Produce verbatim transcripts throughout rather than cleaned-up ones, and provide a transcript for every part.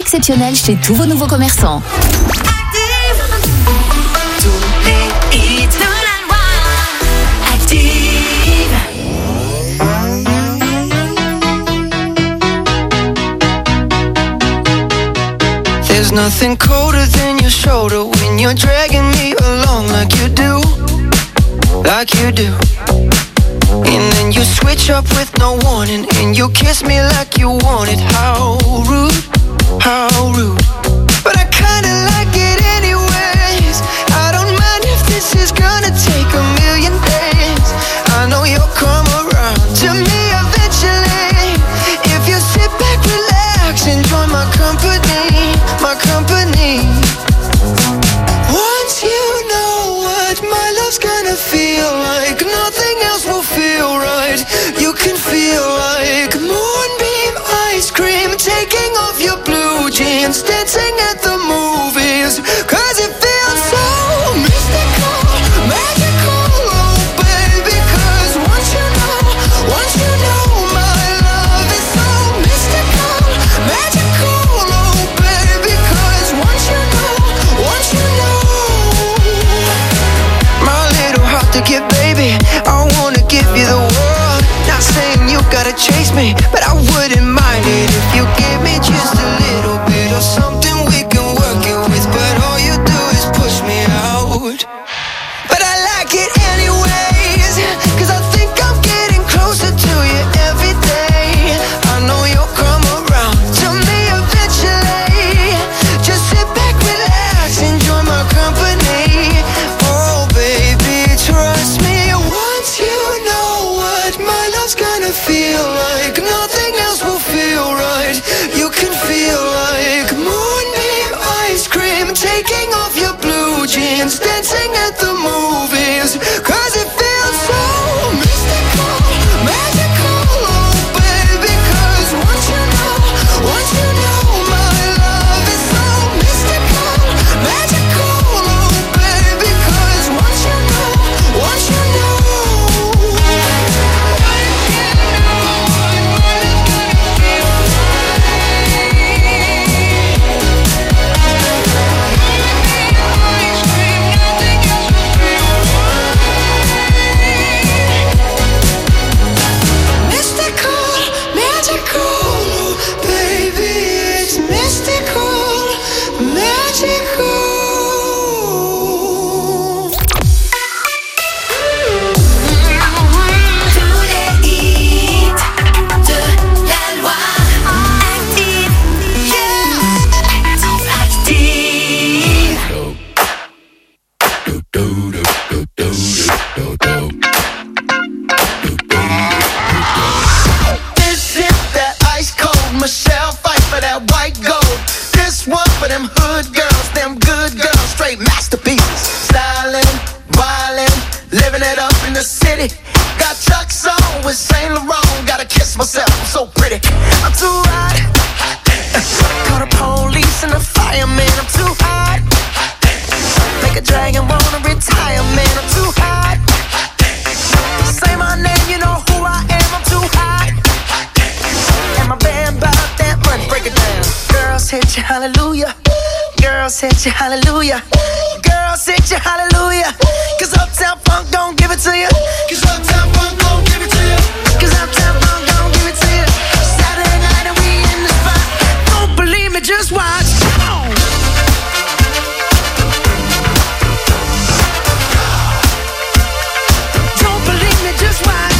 exceptionnels chez tous vos nouveaux commerçants. Tous les hits de la loi. Active. There's nothing colder than your shoulder when you're dragging me along like you do, like you do. And then you switch up with no warning, and you kiss me like you want it. How rude, how rude. But I kinda like it anyways. I don't mind if this is gonna take a million days. I know you'll come around to me eventually. If you sit back, relax, enjoy my company, my company. Once you know what my love's gonna feel like, nothing else will feel right. You can feel like moonbeam ice cream, taking off your blue jeans, dancing at the movies. Cause it feels so mystical, magical, oh baby. Cause once you know, once you know my love is so mystical, magical, oh baby. Cause once you know, once you know, my little heart to get, baby, I wanna give you the world. Not saying you gotta chase me, but I wouldn't mind it if you give me just a little bit of something we can work it with. But all you do is push me out. But I like it anyways, cause I think I'm getting closer to you every day. I know you'll come around to me eventually. Just sit back, relax, enjoy my company. Oh baby, trust me. Once you know what my love's gonna feel like, nothing else will feel right. You can feel like moonbeam ice cream, taking off your blue jeans, dancing at the movies. Cause it feels so mystical, magical, oh baby. Cause once you know, once you know my love is so mystical, magical, oh baby. Cause once you know, once you know, mystical, magical, baby, it's mystical, magical. Tous les hits de la loi. Active. Yeah. Active. This is that ice cold Michelle fight for that white gold. This one for them hood girls, them good girls, straight masterpieces. Stylin', wildin', living it up in the city. Got Chuck's on with Saint Laurent. Gotta kiss myself, I'm so pretty. I'm too hot. Call the police and the fireman. I'm too hot. Make a dragon wanna retire, man. I'm too hot. Say my name, you know who I am. I'm too hot. And my band about that money. Break it down. Girls hit you, hallelujah. Girls hit you, hallelujah. Girls hit you, hallelujah. Cause Uptown Funk don't give it to you. Cause Uptown Funk don't give it to you. Cause Uptown Funk don't give it to you. Saturday night and we in the spot. Don't believe me, just watch. Come on. Don't believe me, just watch.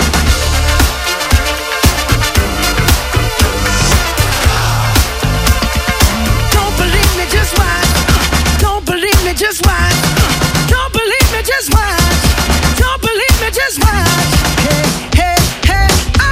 Don't believe me, just watch. Don't believe me, just watch. Don't believe me, just watch. Don't believe me, just watch. Hey, hey, hey,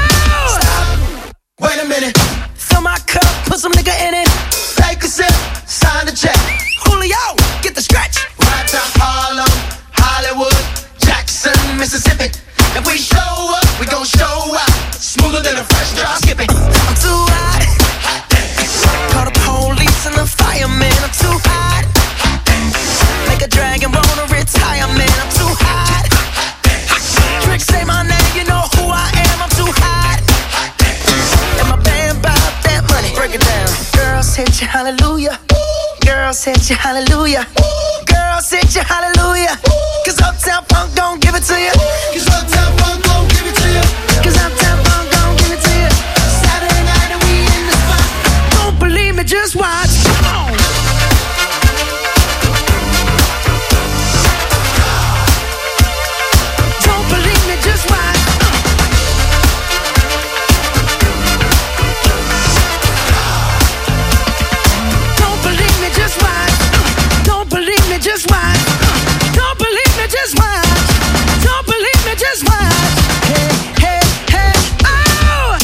you hallelujah. Girls hit you hallelujah. Girls hit you hallelujah. Cause Uptown Funk don't give it to you. Cause Uptown Funk don't give it to you. Cause Uptown Funk don't give it to you. Saturday night and we in the spot. Don't believe me, just watch. Come on. Don't believe me, just watch. Don't believe me, just watch. Don't believe me, just watch. Don't believe me, just watch. Don't believe me, just watch. Hey, hey, hey, oh!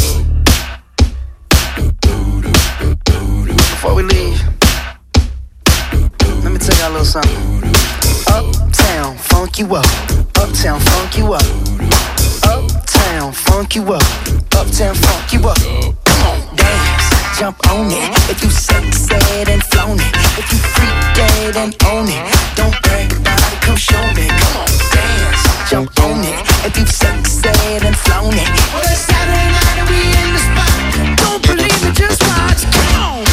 Before we leave, let me tell y'all a little something. Uptown, funk you up. Uptown, funk you up. Uptown, funk you up. Uptown, funk you up. Come on, dance, jump on it. If you sexed and flown it, if you freak dead and own it, don't brag about it, come show me. Come on, dance, jump on it. If you sexed and flown it, well, it's Saturday night and we in the spot. Don't believe me, just watch. Come on.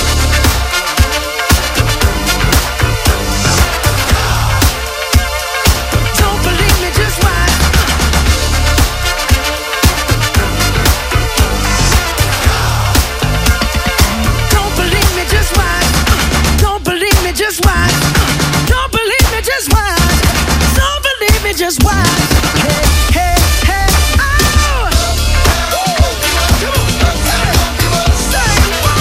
Don't believe me, just watch. Don't believe me, just watch. Don't believe me, just watch. Don't believe me, just watch. Don't believe me, just watch. Hey, hey, hey, oh! Say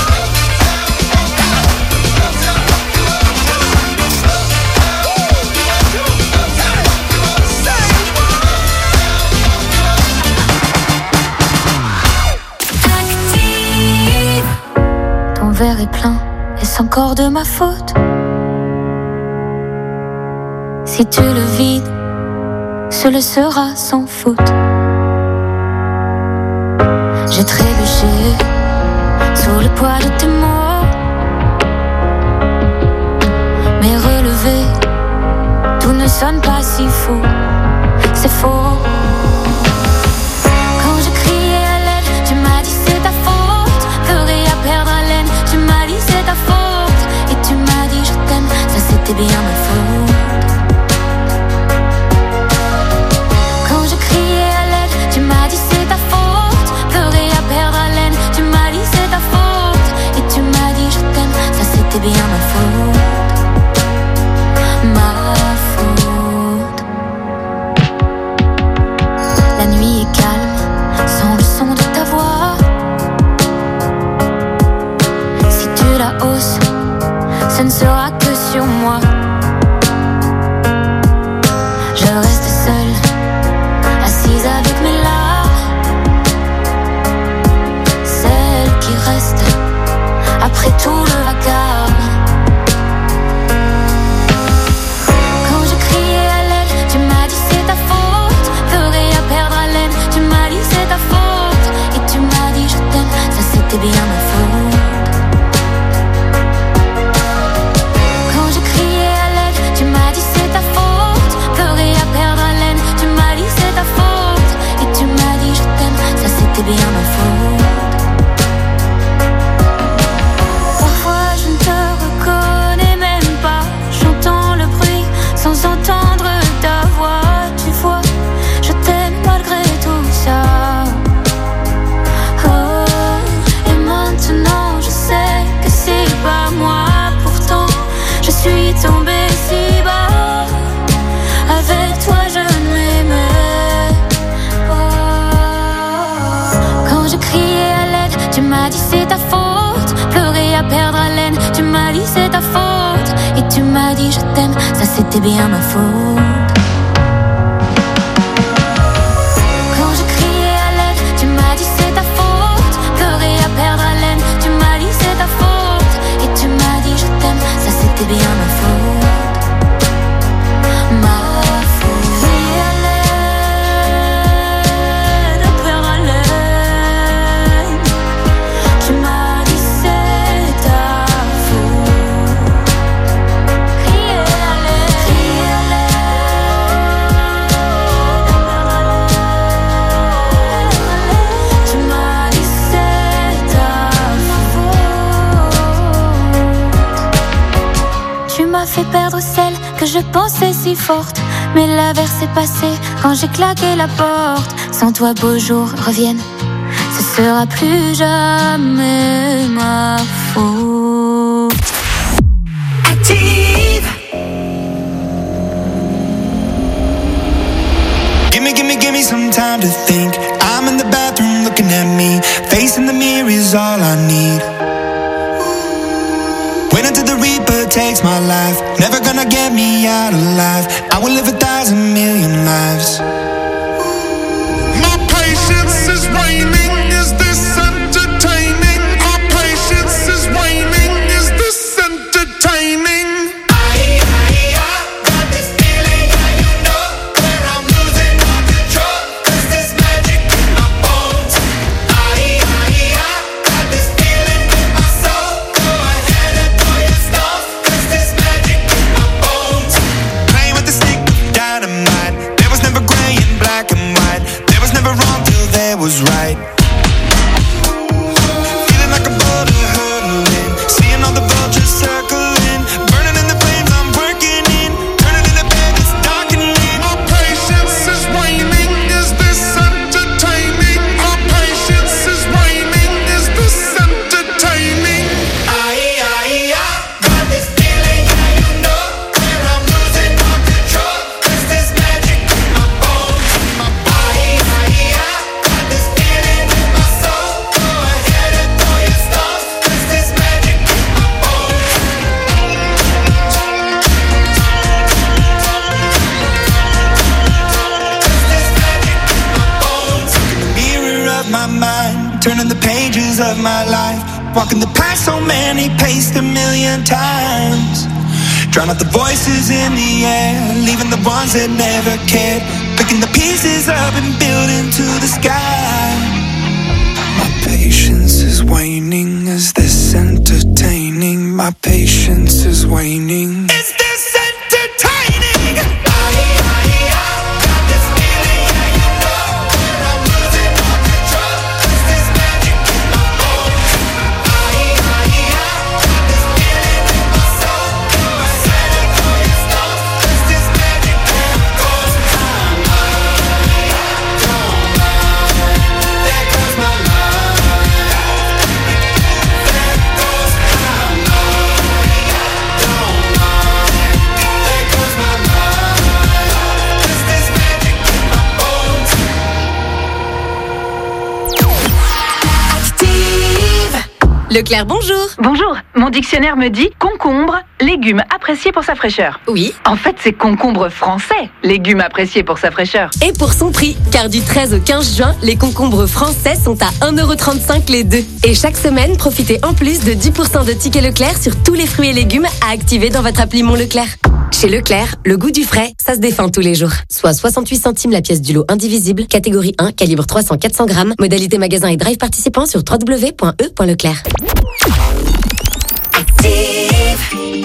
Active. Ton verre est plein, est-ce encore de ma faute? Si tu le vides, ce le sera sans faute. J'ai trébuché sous le poids de tes mots, mais relevé, tout ne sonne pas si faux. C'est faux. Quand je criais à l'aide, tu m'as dit c'est ta faute. Pleurer à perdre haleine, tu m'as dit c'est ta faute. Et tu m'as dit je t'aime, ça c'était bien ma faute. Quand je criais à l'aide, tu m'as dit c'est ta faute. Pleurer à perdre haleine, tu m'as dit c'est ta faute. Et tu m'as dit je t'aime, ça c'était bien ma faute. Ma faute. La nuit est calme, sans le son de ta voix. Si tu la hausses, ce ne sera que sur moi. Je reste seule, assise avec mes larmes. Celle qui reste après tout le vacarme. Quand je criais à l'aide, tu m'as dit c'est ta faute. Pleurer à perdre haleine, tu m'as dit c'est ta faute. Et tu m'as dit je t'aime, ça c'était bien ma faute. Quand je criais à l'aide, tu m'as dit c'est ta faute. Pleurer à perdre haleine, tu m'as dit c'est ta faute. Et tu m'as dit je t'aime, ça c'était bien ma faute. Parfois je ne te reconnais même pas. J'entends le bruit sans entendre ta voix. Tu vois, je t'aime malgré tout ça. Oh, et maintenant je sais que c'est pas moi. Pourtant je suis tombée si bas. Avec toi je m'aimais pas. Quand je criais à l'aide, tu m'as dit c'est ta faute. Pleurer à perdre haleine, tu m'as dit c'est ta faute. Et tu m'as dit je t'aime, ça c'était bien ma faute. Quand je criais à l'aide, tu m'as dit c'est ta faute. Pleurer à perdre haleine, tu m'as dit c'est ta faute. Et tu m'as dit je t'aime, ça c'était bien ma faute. Ma faute. Crier à l'aide, à perdre haleine, tu m'as dit c'est ta faute. Crier à l'aide, crier à l'aide. m'a fait perdre celle que je pensais si forte. Mais l'averse est passée quand j'ai claqué la porte. Sans toi, beaux jours reviennent, ce sera plus jamais ma faute. Active. Gimme, gimme, gimme some time to think. I'm in the bathroom looking at me. Facing the mirror is all I need. Wait until the Reaper takes my life. Never gonna get me out alive. I will live a thousand million lives. My patience is waning. Is this entertaining? My patience is waning. Is this entertaining? Was right. Feeling like a boulder hurtling, seeing all the vultures circling, burning in the flames I'm working in, turning in the bed it's darkening. My patience is waning. Is this entertaining? My patience is waning. Is this entertaining? I, I, I got this feeling, yeah, you know, where I'm losing all control. There's this magic in my bones, in my body. I, I, I turning the pages of my life, walking the path so many paced a million times. Drown out the voices in the air, leaving the ones that never cared, picking the pieces up and building to the sky. My patience is waning. Is this entertaining? My patience is waning. Is this entertaining? Leclerc, bonjour. Bonjour, mon dictionnaire me dit concombre, légume apprécié pour sa fraîcheur. Oui. En fait, c'est concombre français, légume apprécié pour sa fraîcheur. Et pour son prix, car du treize au quinze juin, les concombres français sont à un euro trente-cinq les deux. Et chaque semaine, profitez en plus de dix pour cent de tickets Leclerc sur tous les fruits et légumes à activer dans votre appli Mon Leclerc. Chez Leclerc, le goût du frais, ça se défend tous les jours. Soit soixante-huit centimes la pièce du lot indivisible, catégorie un, calibre trois cents à quatre cents grammes, modalité magasin et drive participant sur w w w point e point leclerc. Active.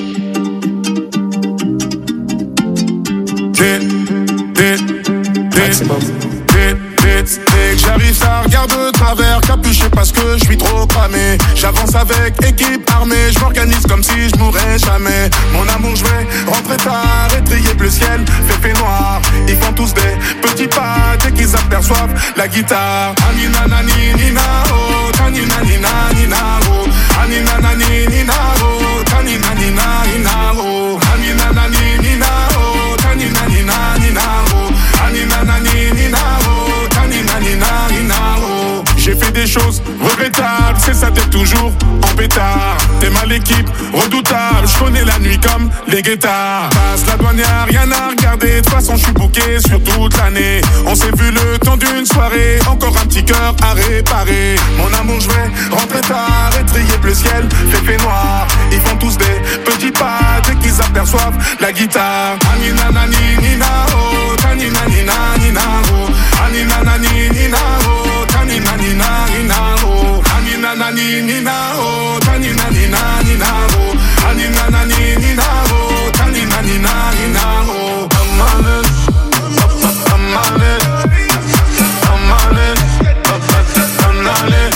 J'arrive, ça regarde de travers, capuché parce que je suis trop cramé. J'avance avec équipe armée, je m'organise comme si je mourrais jamais. Mon amour, je vais rentrer tard, étrier le ciel, fait fait noir. Ils font tous des petits pas dès qu'ils aperçoivent la guitare. Anina nani nina oh, tanina nina nina oh, anina nani nina oh, tanina nina nina oh, anina nani nina oh, tanina nina nina oh, anina nani nina oh, tanina nina nina oh. J'ai fait des choses regrettables, c'est ça, t'es toujours en pétard. T'es mal l'équipe, redoutable, je connais la nuit comme les guettards. Passe la douane, y'a rien à regarder, de toute façon je suis booké sur toute l'année. On s'est vu le temps d'une soirée, encore un petit cœur à réparer. Mon amour, je vais rentrer tard, étrier le ciel, fait fait noir. Ils font tous des petits pas dès qu'ils aperçoivent la guitare. Anina nani nina oh, tanina nina nina oh, anina nani nina oh, tanina nina nina oh, anina nani nina oh, tanina nina nina oh, anina nani nina oh, tanina nina nina oh. I'm on it, I'm on it, I'm on it, I'm on it,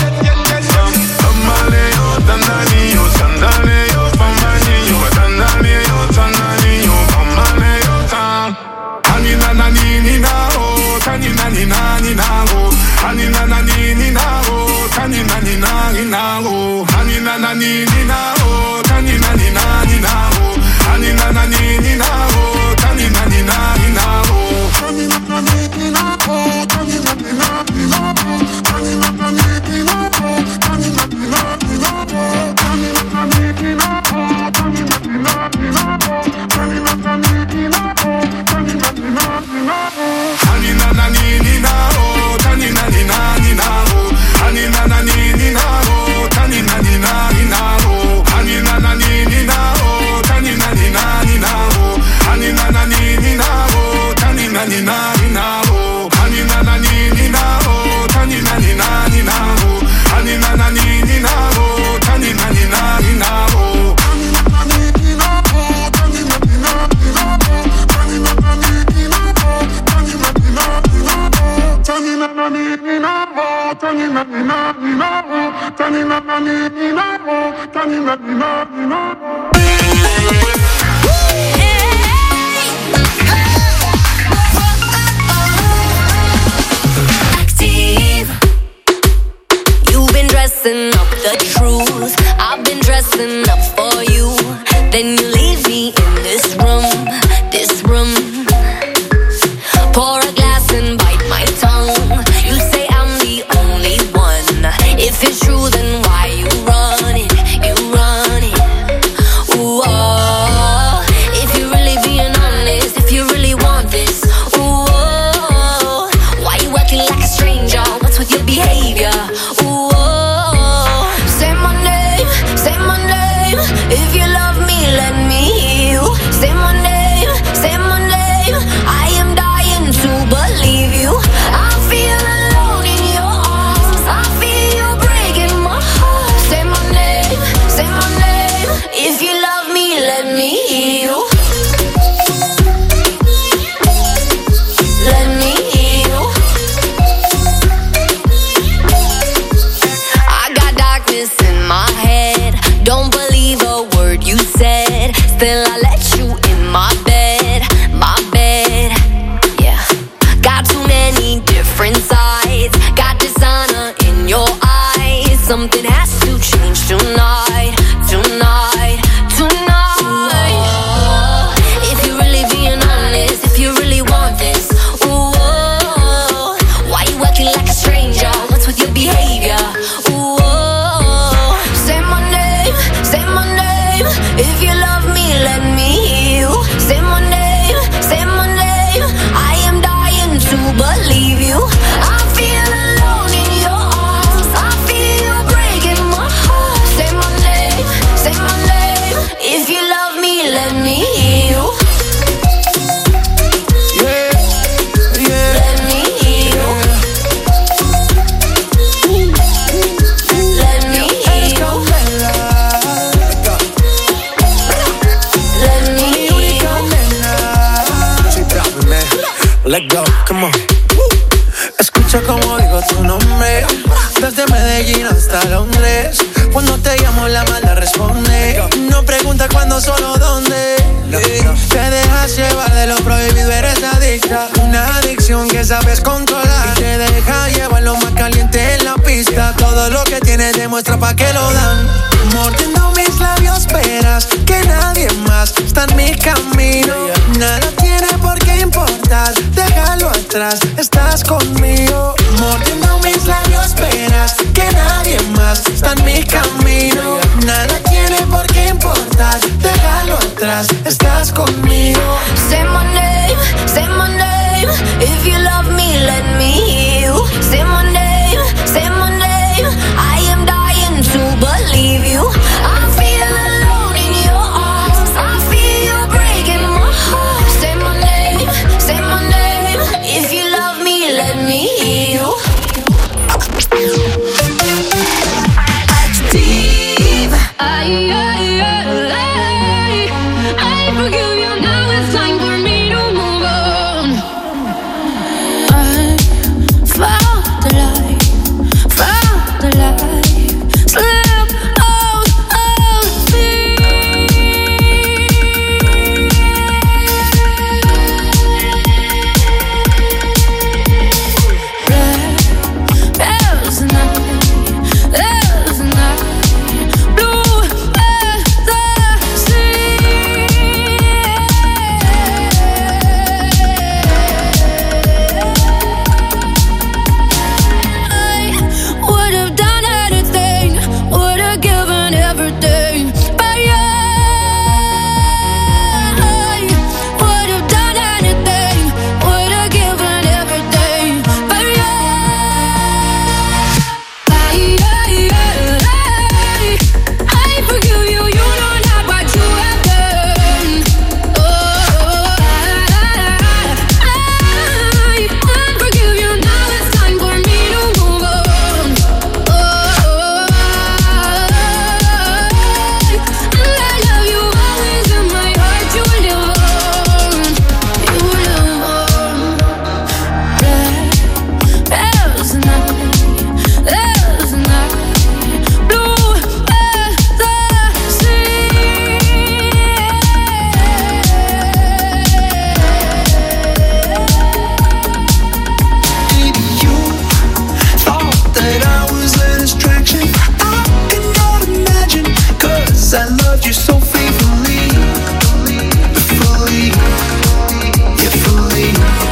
I'm on it, oh, dandali, oh, sandali, oh, famani, oh, dandali, oh, sandali. Dressing up the truth, I've been dressing up for you. Then you leave me in this room, this room. Pour a glass and bite my tongue. You say I'm the only one. If it's true, then why you run it? You run it. Ooh, oh. If you're really being honest, if you really want this, ooh, oh. Why you acting like a stranger? What's with your behavior? Ooh, oh. If you love me, let me hear you. Say my name, say my name. I am dying to believe you. I feel alone in your arms. I feel you breaking my heart. Say my name, say my name. If you love me, let me hear you. Let me hear you. I got darkness in my head. Don't believe a word you said. Still I let you in my bed, my bed. Yeah. Got too many different sides. Got dishonor in your eyes. Something has to change tonight, tonight, tonight. Ooh, if you're really being honest, if you really want this, ooh, why you acting like a stranger? What's with your behavior? Ooh, say my name, say my name. If you love me, let me hear you. Say my name, say my name. I am dying to believe you. I feel alone in your arms. I feel you breaking my heart. Say my name, say my name. If you love me, let me hear you. Yeah, yeah. Let me hear you. Let me hear you. Let me hear you. Let go, come on. Escucha como digo tu nombre. Desde Medellín hasta Londres. Cuando te llamo la mala responde. No pregunta cuándo, solo dónde. Te dejas llevar de lo prohibido, eres adicta. Una adicción que sabes controlar. Y te deja llevar lo más caliente en la pista. Todo lo que tienes demuestra pa' que lo dan. Mordiendo mis labios verás que nadie más está en mi camino. Nada tiene por qué importar, déjalo atrás, estás conmigo. Mordiendo mis labios verás que nadie más está en mi camino. Nada tiene por qué importar, déjalo atrás, estás conmigo. Say my name, say my name. If you love me, let me hear you. Say my name, say my name. I am dying to believe you. I feel alone in your arms. I feel you breaking my heart. Say my name, say my name. If you love me, let me hear you. Active. I, I, I, I forgive you now. It's time for me to move on. so faithfully, fully, yeah, fully.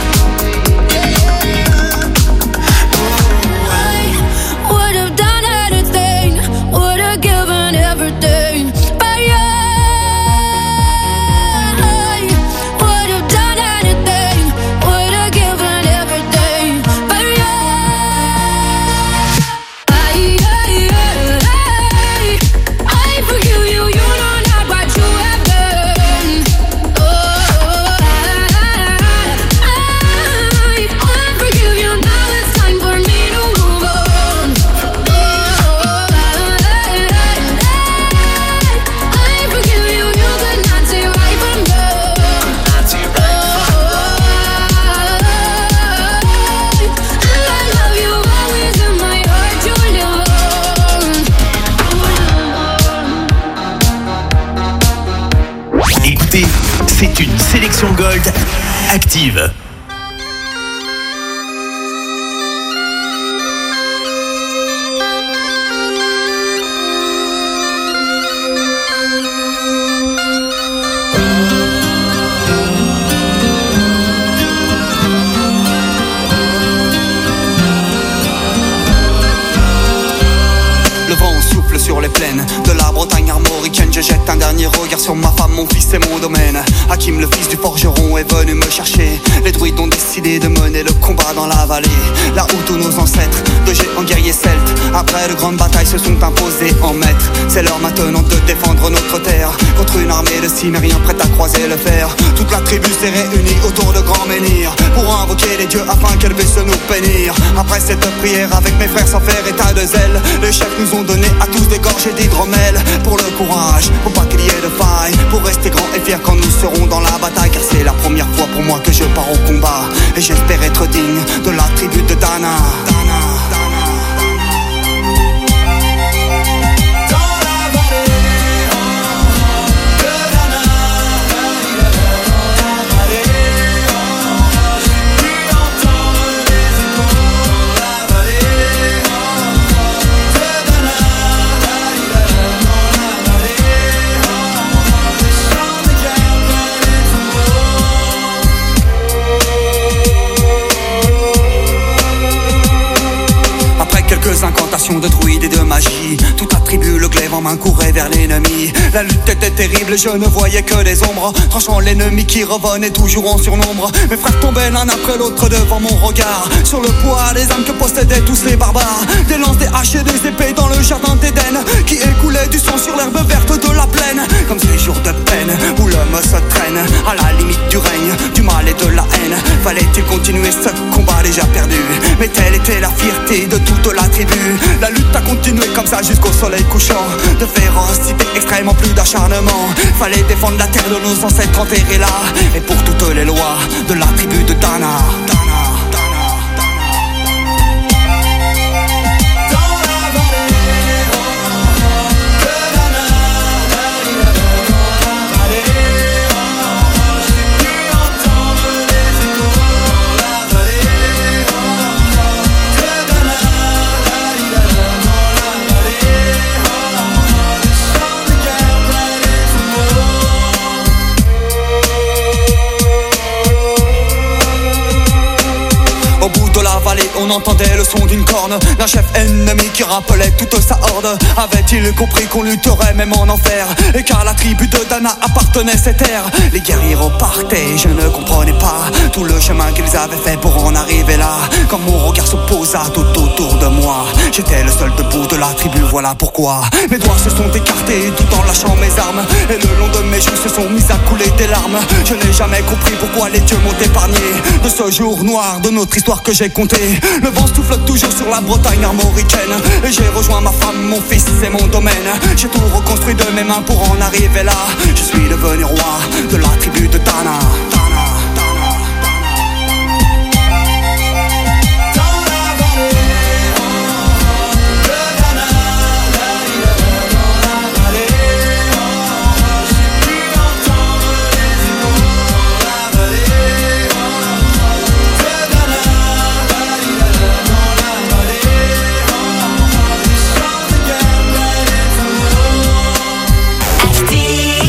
I would have done anything, would have given everything, but you would have done anything, would have given everything, but you I, I, I, I forgive you, you know not what you have done. Oh, I, I, I forgive you, now it's time for me to move on. Oh, I, I forgive you, you could not say right from wrong. I love you always in my heart, you live on. Écoutez, c'est une sélection Gold Active. Le vent souffle sur les plaines de la Bretagne armoricaine. Je jette un dernier regard sur ma femme, mon fils et mon domaine. Hakim, le fils du forgeron, est venu me chercher. Les druides ont décidé de mener le combat dans la vallée, là où tous nos ancêtres, de géants guerriers celtes, après de grandes batailles, se sont imposés en maîtres. C'est l'heure maintenant de défendre notre terre contre une armée de cimériens prête à croiser le fer. Toute la tribu s'est réunie autour de grands menhirs pour invoquer les dieux afin qu'elle puisse nous bénir. Après cette prière avec mes frères sans faire état de zèle, les chefs nous ont donné à tous des gorgées d'hydromel. Pour le courage, pour pas qu'il y ait de faille, pour rester grand et fier quand nous serons dans la bataille. Car c'est la première fois pour moi que je pars au combat, et j'espère être digne de la tribu de Dana, Dana, Dana. Quelques incantations de druides et de magie, toute la tribu, le glaive en main, courait vers l'ennemi. La lutte était terrible, je ne voyais que des ombres, tranchant l'ennemi qui revenait toujours en surnombre. Mes frères tombaient l'un après l'autre devant mon regard, sur le poids des âmes que possédaient tous les barbares. Des lances, des haches et des épées dans le jardin d'Éden, qui écoulait du sang sur l'herbe verte de la plaine. Comme ces jours de peine où l'homme se traîne à la limite du règne, du mal et de la haine. Fallait-il continuer ce combat déjà perdu? Mais telle était la fierté de toute la tribu. La lutte a continué comme ça jusqu'au soleil couchant. De férocité extrêmement, plus d'acharnement. Fallait défendre la terre de nos ancêtres enterrés là, et pour toutes les lois de la tribu de Dana, Dana. On entendait le son d'une corne d'un chef ennemi qui rappelait toute sa horde. Avait-il compris qu'on lutterait même en enfer, et car la tribu de Dana appartenait cette terre. Les guerriers repartaient, je ne comprenais pas tout le chemin qu'ils avaient fait pour en arriver là. Quand mon regard se posa tout autour de moi, j'étais le seul debout de la tribu, voilà pourquoi mes doigts se sont écartés tout en lâchant mes armes, et le long de mes joues se sont mis à couler des larmes. Je n'ai jamais compris pourquoi les dieux m'ont épargné de ce jour noir de notre histoire que j'ai compté. Le vent souffle toujours sur la Bretagne armoricaine, et j'ai rejoint ma femme, mon fils et mon domaine. J'ai tout reconstruit de mes mains pour en arriver là. Je suis devenu roi de la tribu de Dana, Dana. Active.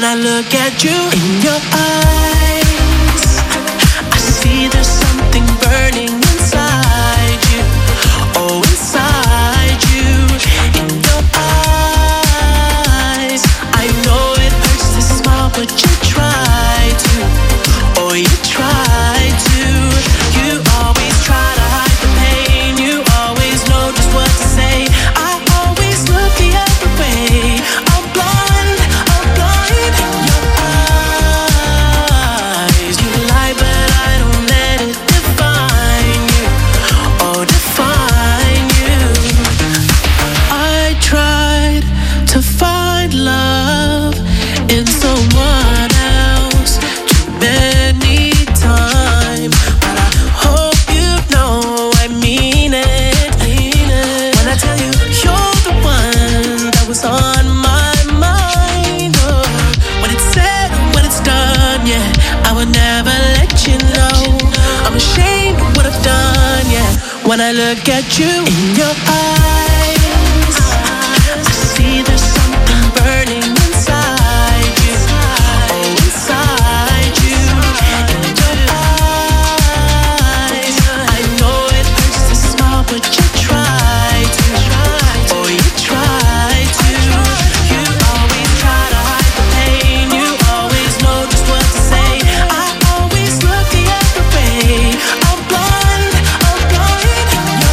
I look at you in your eyes, I see there's something burning inside you. Oh, inside you, in your eyes. I know it hurts to smile, but you try to. Oh, you try to. You always try to hide the pain. You always know just what to say. I always look the other way. I'm blind, I'm blind. Your eyes, you lie, but I don't let it define you. Oh, define you. I tried to find love in someone else too many times, but I hope you know I mean it, mean it. When I tell you you're the one that was on my mind, oh, when it's said and when it's done, yeah, I would never let you know. I'm ashamed of what I've done, yeah. When I look at you in your eyes, I see there's something burning inside you. Oh, inside you, in your eyes. I know it hurts to smile, but you try to. Oh, you try to. You always try to hide the pain. You always know just what to say. I always look the other way. I'm blind, I'm blind. Your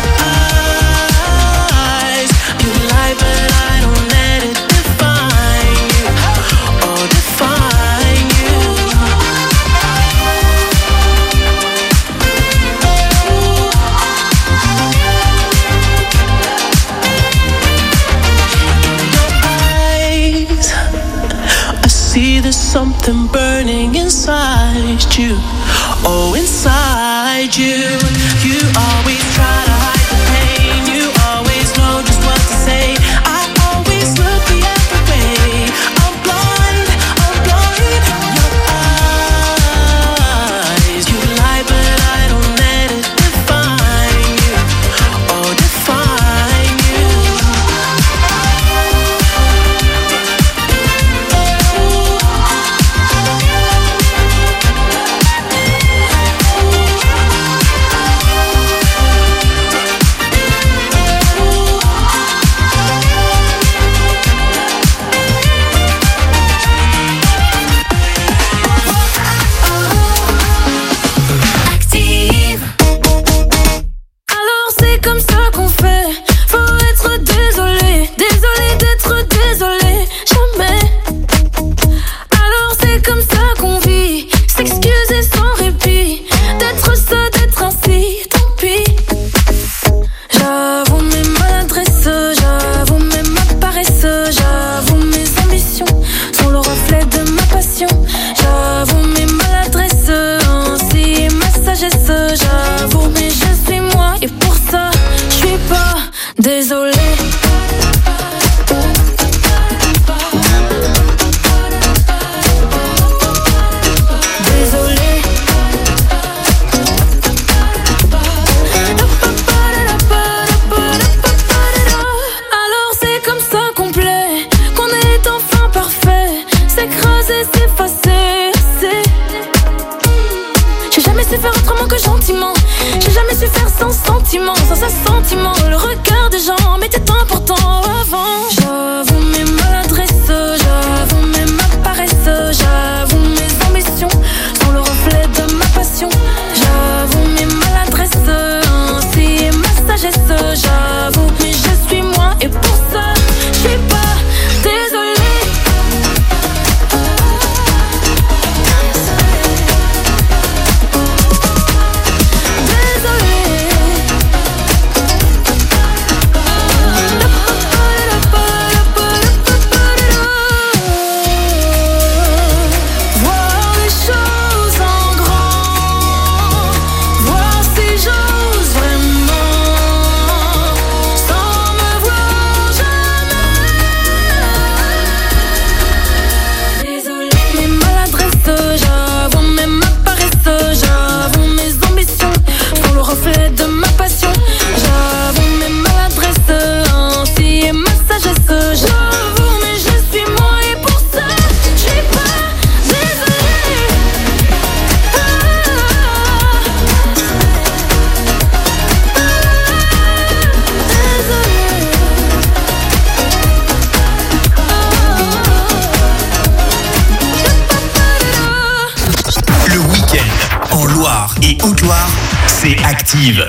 eyes, you lie, but I don't let it define you. Oh, define you. Eyes, I see there's something burning inside you. Oh, inside you. You always try to hide the pain. You always know just what to say. I always look the other way. I'm blind, I'm blind. Your eyes, you lie, but I don't let it define you. Oh, define you. Active. Alors c'est comme ça qu'on fait. Faut être désolé, désolé d'être désolé. Jamais. Alors c'est comme ça qu'on vit. S'excuser sans répit. D'être ça, d'être ainsi, tant pis. J'avoue mes maladresses, j'avoue même ma paresse, j'avoue mes ambitions sont le reflet de ma passion. J'avoue mes maladresses, ainsi ma sagesse, j'avoue mais je suis moi et pour ça je suis pas désolée. Désolée. Alors c'est comme ça qu'on plaît, qu'on est enfin parfait. S'écraser, s'effacer, c'est. J'ai jamais su faire autrement que gentiment. J'ai jamais su faire sans sentiment, sans assentiment. Le regard des gens m'était important avant. J'avoue mes maladresses, j'avoue même ma paresse, j'avoue mes ambitions sont le reflet de ma passion. J'avoue mes maladresses, ainsi ma sagesse, j'avoue mais je suis moi et pour ça je suis pas désolée. Désolée. Loire et Haute-Loire, c'est Active.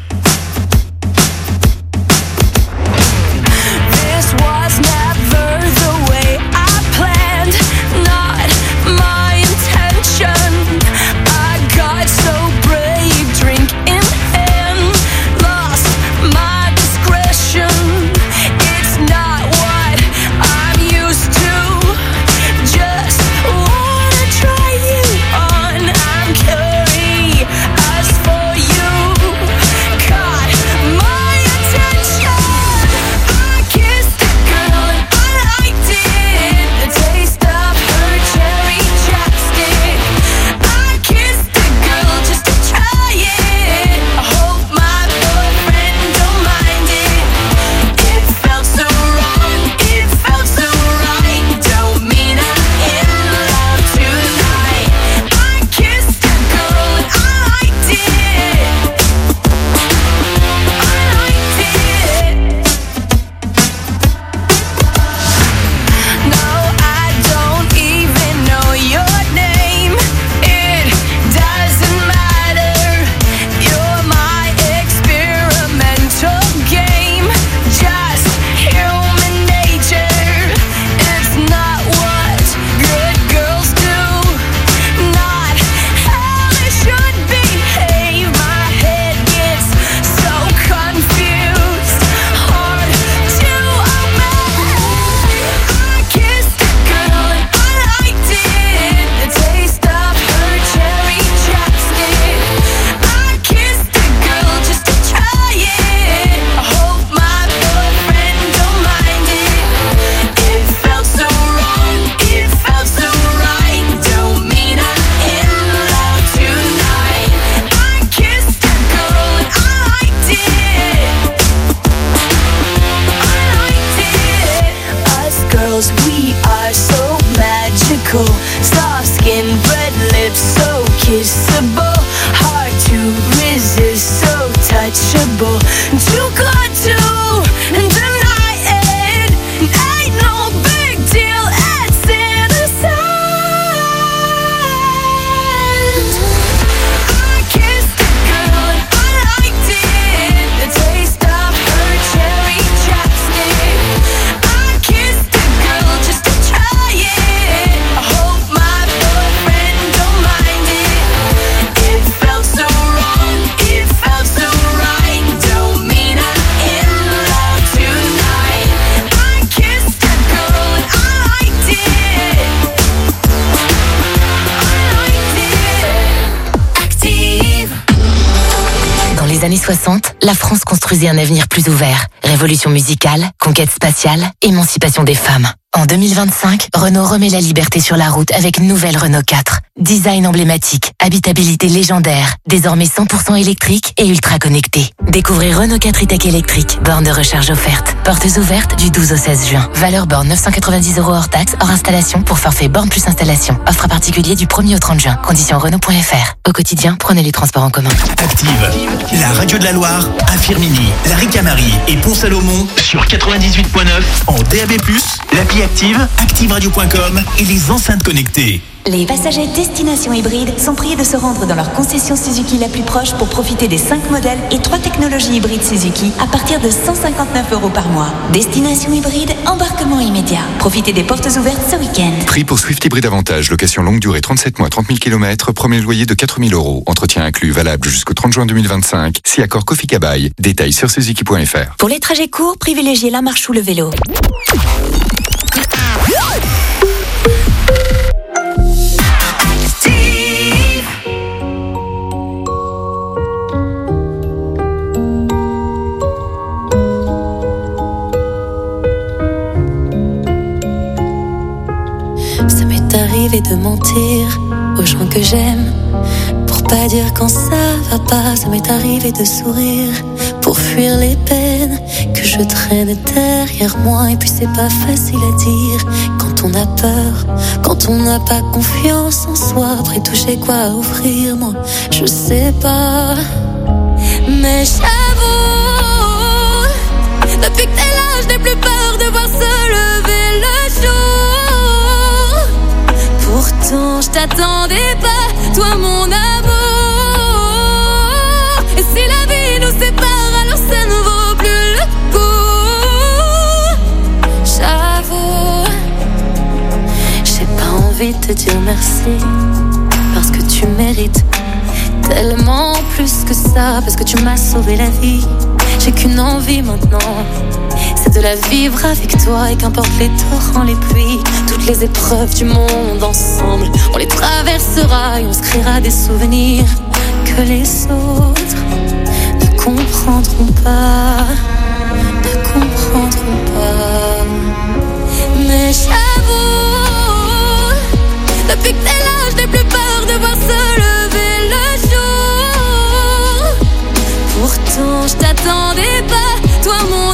soixante, la France construisait un avenir plus ouvert. Révolution musicale, conquête spatiale, émancipation des femmes. En deux mille vingt-cinq, Renault remet la liberté sur la route avec une nouvelle Renault quatre. Design emblématique, habitabilité légendaire, désormais cent pour cent électrique et ultra connecté. Découvrez Renault quatre e-tech électrique, borne de recharge offerte. Portes ouvertes du douze au seize juin. Valeur borne neuf cent quatre-vingt-dix euros hors taxe, hors installation pour forfait borne plus installation. Offre à particulier du premier au trente juin. Conditions Renault point F R. Au quotidien, prenez les transports en commun. Active, la radio de la Loire, à Firminy, la Ricamarie et Pont-Salomon sur quatre-vingt-dix-huit point neuf en D A B plus, l'appli Active, active radio point com et les enceintes connectées. Les passagers destination hybride sont priés de se rendre dans leur concession Suzuki la plus proche pour profiter des cinq modèles et trois technologies hybrides Suzuki à partir de cent cinquante-neuf euros par mois. Destination hybride, embarquement immédiat. Profitez des portes ouvertes ce week-end. Prix pour Swift Hybride Avantage, location longue durée trente-sept mois, trente mille kilomètres, premier loyer de quatre mille euros. Entretien inclus, valable jusqu'au trente juin deux mille vingt-cinq. Si accord Kofi Kabaï. Détails sur suzuki point F R. Pour les trajets courts, privilégiez la marche ou le vélo. Arriver de mentir aux gens que j'aime pour pas dire quand ça va pas. Ça m'est arrivé de sourire pour fuir les peines que je traîne derrière moi. Et puis c'est pas facile à dire quand on a peur, quand on n'a pas confiance en soi. Après tout j'ai quoi à offrir, moi je sais pas. Mais j'avoue, depuis que t'es là je n'ai plus peur de voir se lever le jour. Pourtant je t'attendais pas, toi mon amour. te dire merci. Parce que tu mérites tellement plus que ça. Parce que tu m'as sauvé la vie. J'ai qu'une envie maintenant, c'est de la vivre avec toi. Et qu'importe les torrents, les pluies, toutes les épreuves du monde ensemble, on les traversera et on se créera des souvenirs que les autres ne comprendront pas, ne comprendront pas. Mais j'avoue, depuis que t'es là, je n'ai plus peur de voir se lever le jour. Pourtant je t'attendais pas, toi mon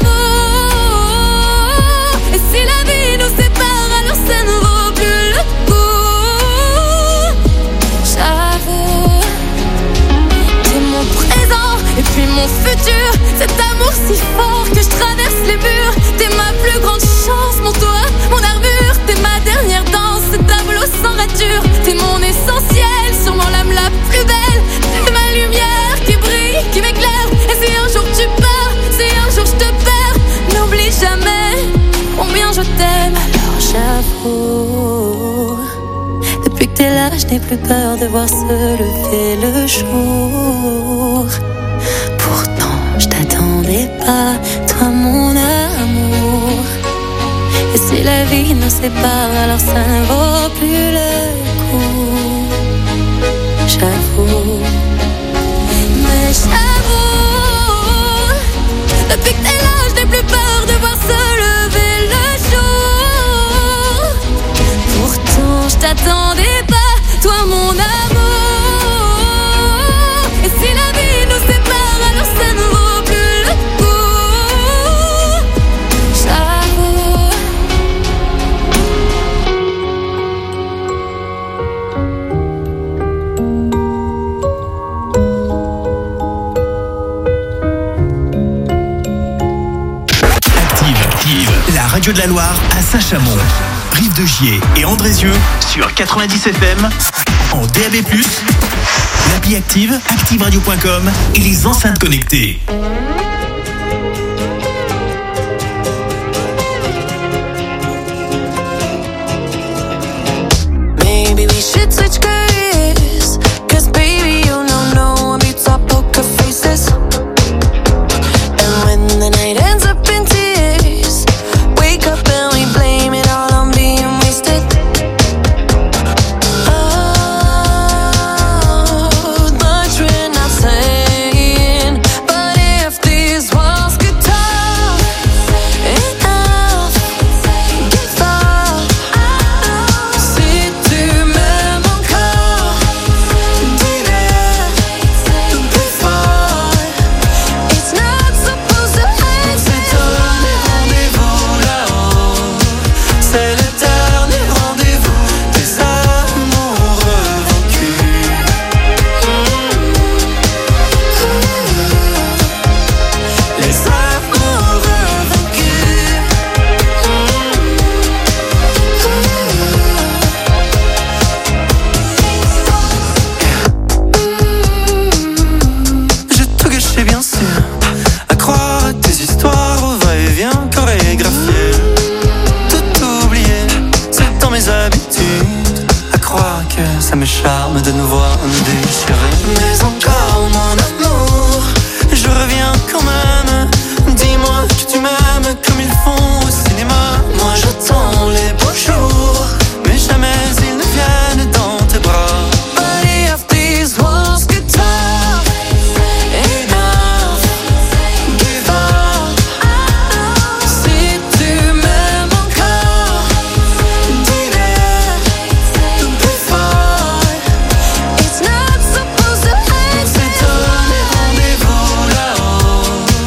amour. Et si la vie nous sépare, alors ça ne vaut plus le coup. J'avoue, t'es mon présent et puis mon futur. Cet amour si fort que je traverse les murs. T'es ma plus grande chance, mon toit, mon armure. T'es ma dernière danse, ce tableau sans rature. T'es mon essentiel, sûrement l'âme la plus belle. T'es ma lumière qui brille, qui m'éclaire. Et si un jour tu pars, si un jour je te perds, n'oublie jamais combien je t'aime. Alors j'avoue, depuis que t'es là, je n'ai plus peur de voir se lever le jour. Pourtant je t'attendais pas, toi mon amour. Et si la vie nous sépare, alors ça ne vaut plus le coup. J'avoue, mais j'avoue, depuis que t'es là, je n'ai plus peur de voir se lever le jour. Pourtant je t'attendais pas, toi mon amour. Et si la vie nous sépare, alors ça ne vaut plus le coup. J'avoue. Active, Active, la radio de la Loire à Saint-Chamond, Rive-de-Gier et Andrézieux sur quatre-vingt-dix F M, en D A B plus, l'appli Active, active radio point com et les enceintes connectées. Maybe we should switch careers, 'cause baby you know no one beats our poker faces. And when the night ends up in tears, wake up and we blame it all on being wasted. Oh, much we're not saying, but if these walls could talk, enough, give up. Si tu m'aimes encore, dis-le le plus fort. It's not supposed to end. C'est donner rendez-vous là-haut. C'est le dernier rendez-vous des amoureux vaincus. Les amoureux vaincus. J'ai tout gâché bien sûr, à croire à tes histoires au va-et-vient chorégraphié. Tout oublié, c'est dans mes habitudes, à croire que ça me charme de nous voir déchirés. Mais encore mon amour, je reviens quand même. Dis-moi que tu m'aimes comme ils font au cinéma. Moi j'attends les beaux jours, mais jamais ils ne viennent dans tes bras. But if these walls could talk, enough, give up. Si tu m'aimes encore, dis-le le plus fort. It's not supposed to end. C'est donner rendez-vous là-haut.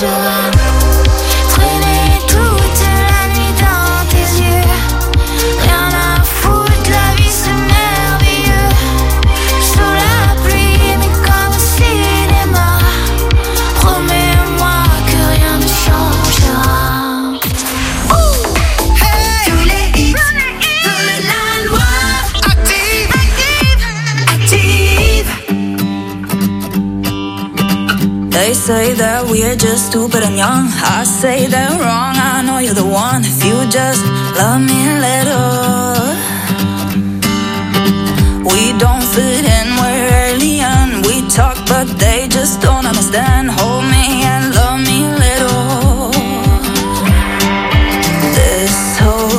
changera. Traîner toute la nuit dans tes yeux, rien à foutre, la vie c'est merveilleux. Sous la pluie mais comme au cinéma, promets-moi que rien ne changera. Ouh, hey, tous les hits de la Loire. Active, active, active. They say that we're just stupid and young. I say they're wrong, I know you're the one. If you just love me a little. We don't fit in, we're alien. We talk but they just don't understand. Hold me and love me a little. This whole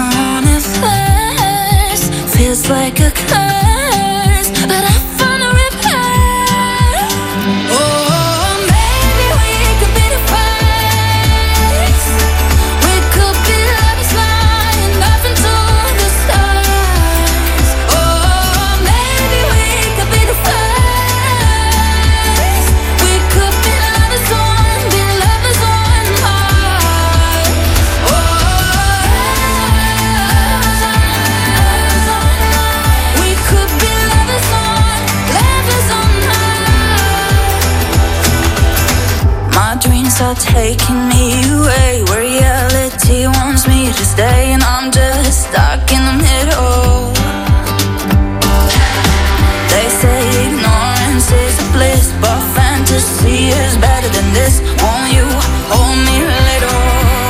universe feels like a curse, but I found a repair. Oh, maybe we could be the first. We could be lovers flying up into the stars. Oh, maybe we could be the first. We could be lovers on, be lovers on Mars. Oh, we could be lovers on, lovers on Mars. My dreams are taking me away where reality wants me to stay, and I'm just stuck in the middle. They say ignorance is a bliss, but fantasy is better than this. Won't you hold me a little?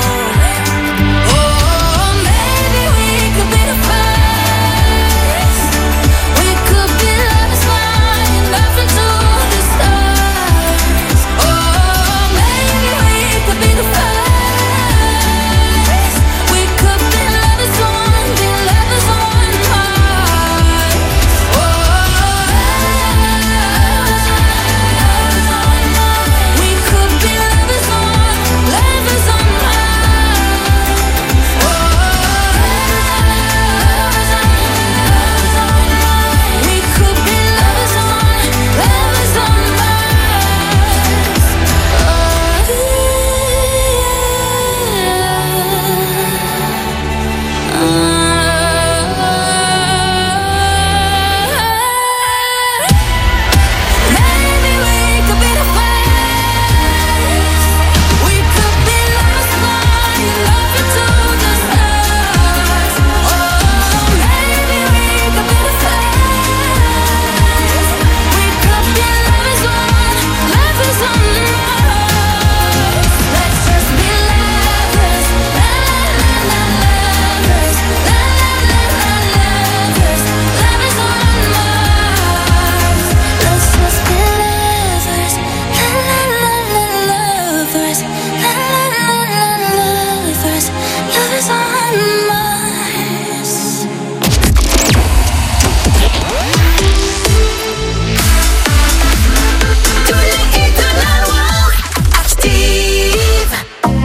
Oh, maybe we could be the first. We could be lovers flying up into the stars. Oh, maybe we could be the first. We could be lovers on, be lovers on Mars. We could be lovers on, lovers on Mars. We could be lovers on, lovers on Maybe we could be the first. We could be lovers flying up into the stars. Oh, maybe we could be the first. We could be lovers on, lovers on Mars. Let's just be lovers, la la la la lovers, la la la la lovers, lovers on Mars. Let's just be lovers, la la la la lovers, la la la la lovers, lovers on Mars. Tous les hits de la Loire. Active.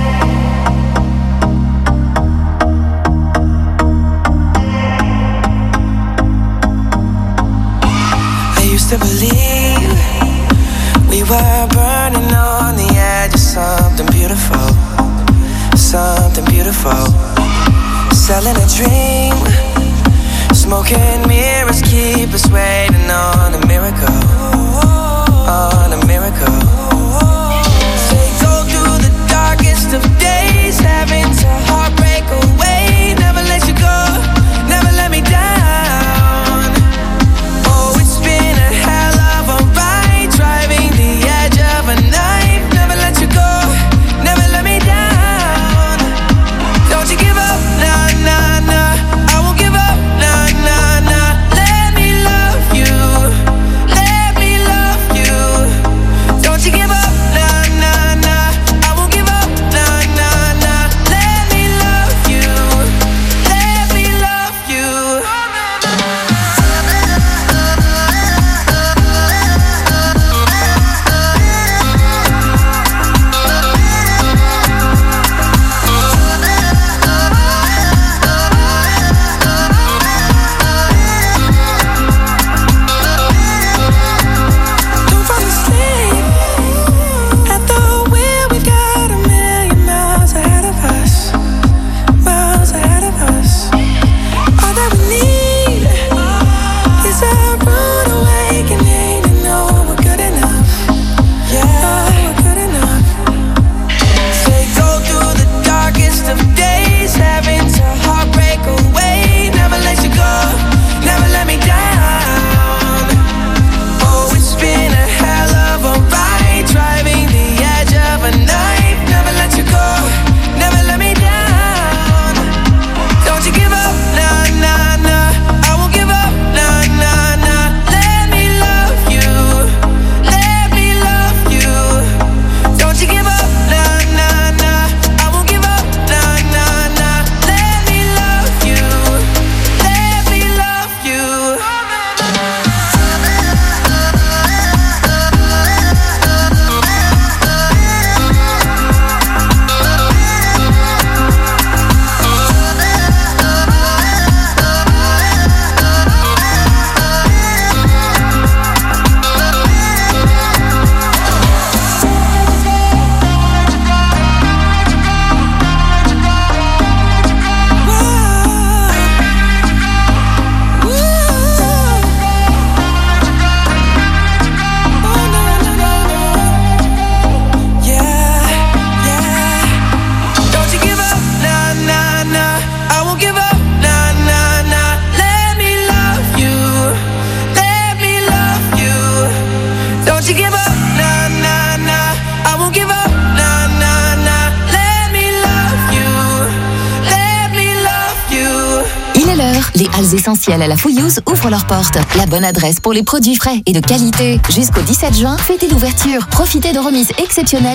I used to believe we were burning on the edge of something beautiful, something beautiful. Selling a dream, smoking mirrors keep us waiting on a miracle, on a miracle. They go through the darkest of days, having to heartbreak away. Never let you go, never let me down. Oh, it's been a hell of a ride, driving the edge of a knife. Never let you go, never let me down. Don't you give up, nah, nah, nah. I won't give up, nah, nah, nah. Let me love you, let me love you. Les halles essentielles à la Fouillouse ouvrent leurs portes. La bonne adresse pour les produits frais et de qualité. Jusqu'au dix-sept juin, fêtez l'ouverture. Profitez de remises exceptionnelles